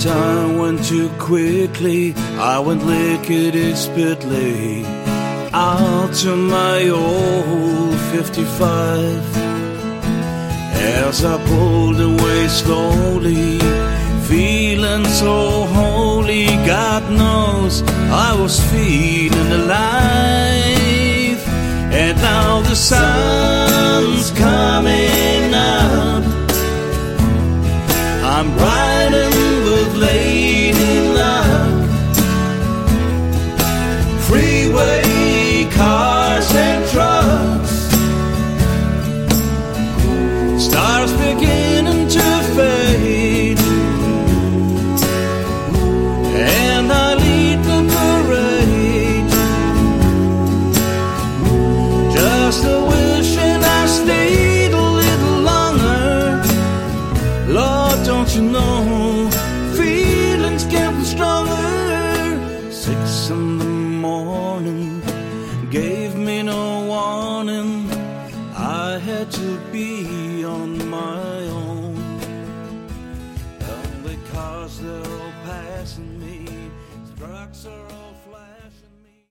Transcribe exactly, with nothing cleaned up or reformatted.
time went too quickly. I went lickety-spitly out to my old fifty-five. As I pulled away slowly, feeling so holy, God knows I was feeling alive. And now the sun's coming up, I'm riding with Lady Luck. Freeway cars and trucks, stars beginning to fade, and I lead the parade. Just a wishing I stayed a little longer. Lord, don't you know, feelings getting stronger. Six in the morning gave me no warning. I had to be on my own. All the cars, they're all passing me. Trucks are all